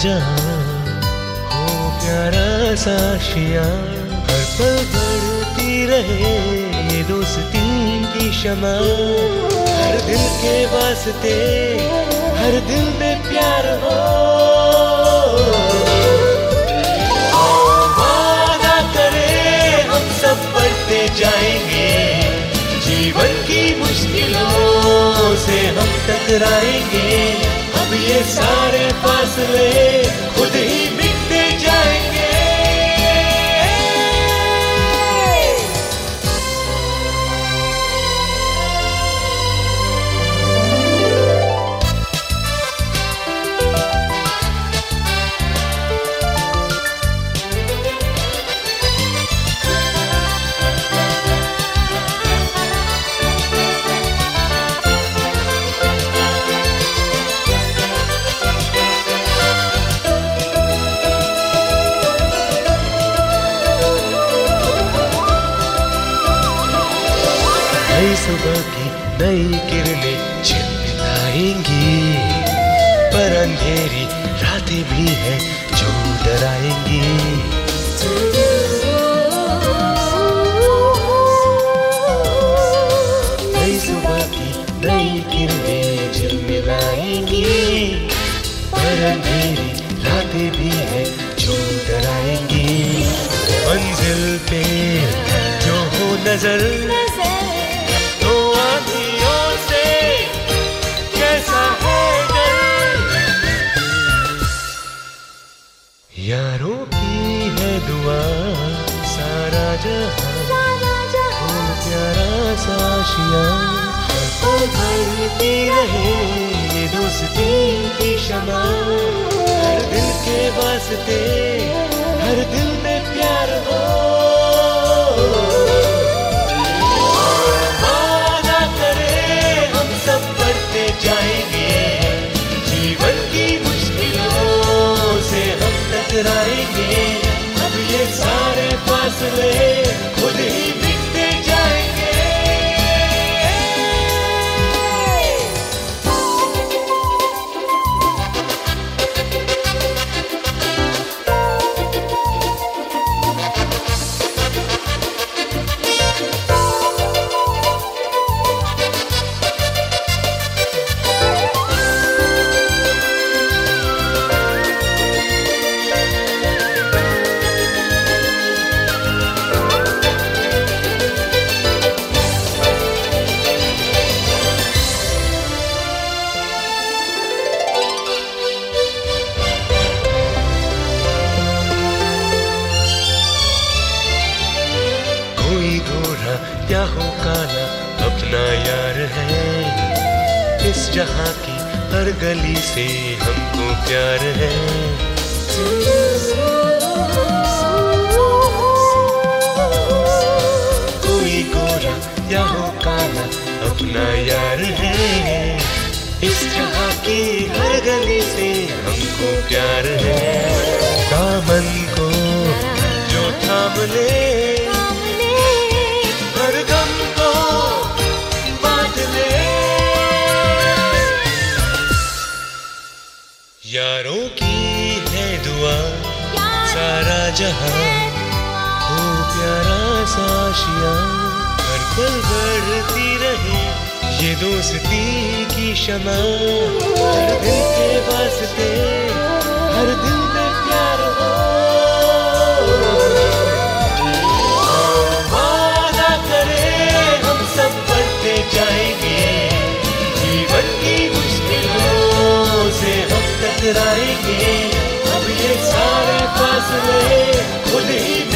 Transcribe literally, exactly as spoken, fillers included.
जहां हो प्यारा सा आशियां, हर पल बढ़ती रहे ये दोस्ती की शमा, हर दिल के वास्ते हर दिल में प्यार हो। वादा करे हम सब बढ़ते जाएंगे, जीवन की मुश्किलों से हम टकराएंगे, अब ये सारे फासले खुद ही मिटते जाएंगे। नई सुबह की नई किरणें झिलमिलाएंगी, पर अंधेरी रातें भी हैं जो डराएंगी। नई सुबह की नई किरणें झिलमिलाएंगी, पर अंधेरी रातें भी हैं जो डराएंगी। मंजिल पे जो हो नजर यारों की है दुआ, सारा जहां हो प्यारा सा आशियां, बढ़ती रहे ये दोस्ती की शमा, हर दिल के वास्ते हर दिल में प्यार हो। वादा करे हम सब बढ़ते जाएंगे, जीवन की मुश्किलों से हम टकराएंगे, अब ये सारे फासले खुद ही मिटते जाएंगे। कोई गोरा या हो काला अपना यार है, इस जहां की हर गली से हमको प्यार है। कोई गोरा या हो काला अपना यार है, इस जहां की हर गली से हमको प्यार है। दामन को जो थाम ले, यारों की है दुआ, सारा जहां हो प्यारा सा आशियां, हर पल बढ़ती रहे ये दोस्ती की शमा, हर दिल के वास्ते हर दिल में प्यार हो। वादा करे हम सब बढ़ते जाएंगे, जीवन की मुश्किलों से हम टकराएंगे, अब ये सारे फासले खुद ही